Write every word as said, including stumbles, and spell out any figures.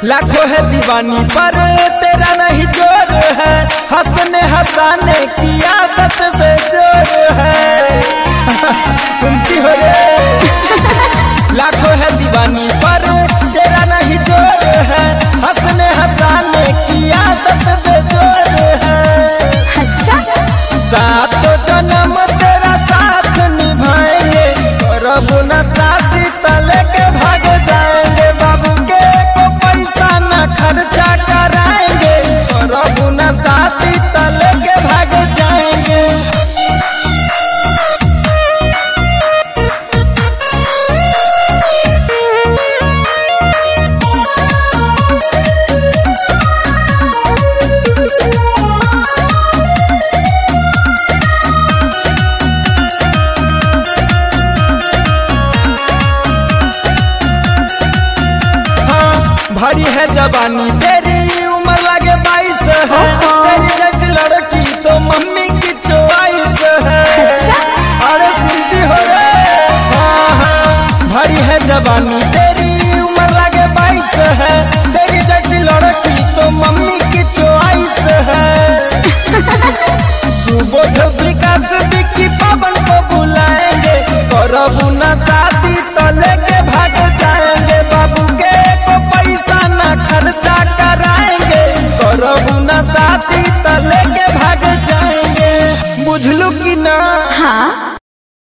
लाखों है दीवानी पर तेरा नहीं जोर है, हंसने हंसाने की आदत बेजोर है। सुनती हो रे? लाखों है दीवानी पर तेरा नहीं जोर है, हंसने हंसाने की आदत बेजोर है। अच्छा सातों जन्म तेरा साथ निभाएंगे, प्रभु न शादी तले के भाग जाएंगे। बाबू के को पैसा न खर्चा कराएंगे, प्रभु न शादी तले के भाग जाएंगे। भरी है जवानी तेरी उम्र लगे बाईस है, तेरी जैसी लड़की तो मम्मी की चॉइस है। अरे सुनती हो रे? हाँ हाँ भरी है जवानी तेरी उम्र लगे बाईस है, तेरी जैसी लड़की तो मम्मी की चॉइस है। सुबोध विकास विक्की पवन को बुलाएंगे, प्रभु न शादी तो लेके भाग जाएंगे। बाबू के को पैसा न खर्चा कराएंगे, प्रभु न शादी तो लेके भाग जाएंगे। बुझलू कि ना? हाँ।